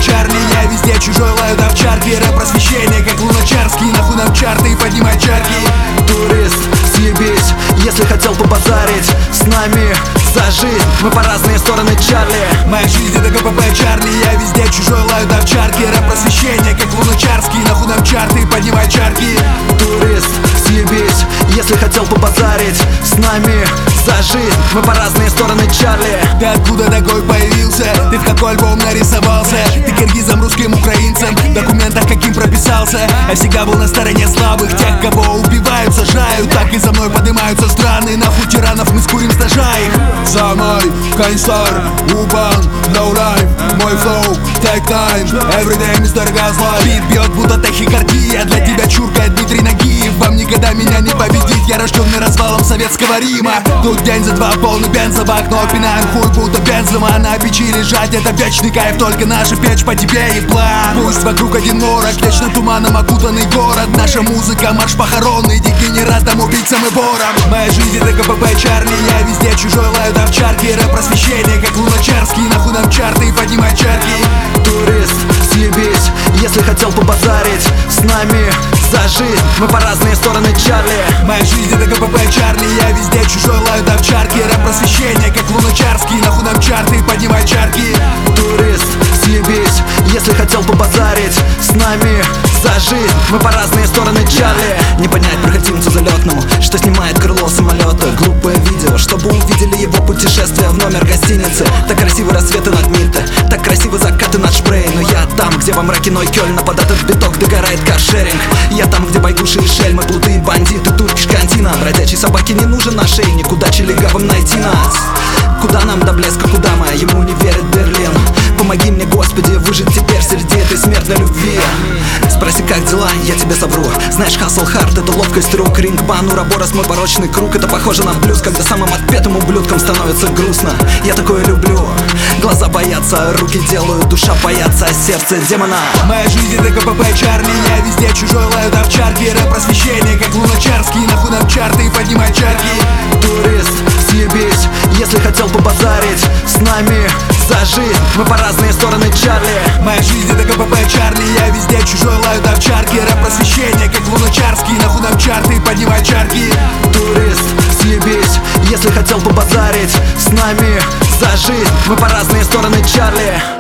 Чарли. Я везде чужой, лают овчарки. Рэп-просвещение, как Луначарский. Нахуй нам чарты и поднимай чарки. Турист, съебись, если хотел побазарить с нами за жизнь, мы по разные стороны, Чарли. Моя жизнь это КПП Чарли. Я везде чужой, лают овчарки. Рэп-просвещение, как Луначарский. Нахуй нам чарты и поднимай чарки. Турист, съебись, если хотел побазарить с нами за жизнь, мы по разные стороны, Чарли. Ты откуда такой появился? Ты в какой альбом нарисовался? Ты киргизом, русским, украинцем в документах каким прописался? Я всегда был на стороне слабых, тех, кого убивают, сажают. Так и за мной поднимаются страны. Нахуй тиранов мы скурим, стажа их. За мной Каньстар, Убан, No Life, мой флоу, take time, everyday мистер Газлайф. Бит бьет, будто тахикардия, для тебя чуркает Дмитрий Нагиев. Вам никогда меня не победить, я рожденный развалом советского Рима. Тут день за два, полный бензобак, но пинаем хуй, будто бензома. На печи лежать, это вечный кайф, только наша печь по тебе и план. Пусть вокруг один морок, вечно туманом окутанный город. Наша музыка, марш похоронный, дегенератам, убийцам и ворам. Моя жизнь это КПП Чарли. Я везде чужой, лают овчарки. Рэп-просвещение, как Луначарский. Нахуй нам чарты и поднимай чарки. Турист, съебись, если хотел побазарить с нами за жизнь, мы по разные стороны, Чарли. Моя жизнь это КПП Чарли. Я везде чужой, лают овчарки. Рэп-просвещение, как Луначарский. Нахуй нам чарты и поднимай чарки. Турист, съебись, если хотел побазарить с нами за жизнь, мы по разные стороны, Чарли. Не понять проходимцу залетному, что снимает крыло самолета. Глупое видео, чтобы увидели его путешествие в номер гостиницы. Так красивы рассветы над Митте, так красивы закаты над Шпрей. Но я там, где во мраке Нойкёльна под этот биток догорает каршеринг. Я там, где байгуши и шельмы, плуты, бандиты, турки, шкантина. Бродячей собаке не нужен ошейник, удачи легавым найти нас. Куда нам до блеска, куда моему не верит Берлин? Помоги мне, Господи, выжить теперь среди этой смертной любви. Спроси, как дела, я тебе совру. Знаешь, хасл хард, это ловкость рук. Рингбан, уроборос, мой порочный круг. Это похоже на блюз, когда самым отпетым ублюдком становится грустно. Я такое люблю. Глаза боятся, руки делают, душа боятся, а сердце демона. Моя жизнь это КПП Чарли. Я везде чужой, лают овчарки. Рэп-просвещение, как Луначарский. Нахуй нам чарты и поднимай чарки. Турист, съебись, если хотел побазарить с нами за жизнь, мы по разные стороны, Чарли. Моя жизнь это КПП Чарли. Я везде чужой, лают овчарки. Рэп-просвещение, как Луначарский. Нахуй нам чарты и поднимай чарки. Турист, съебись, если хотел побазарить с нами за жизнь, мы по разные стороны, Чарли.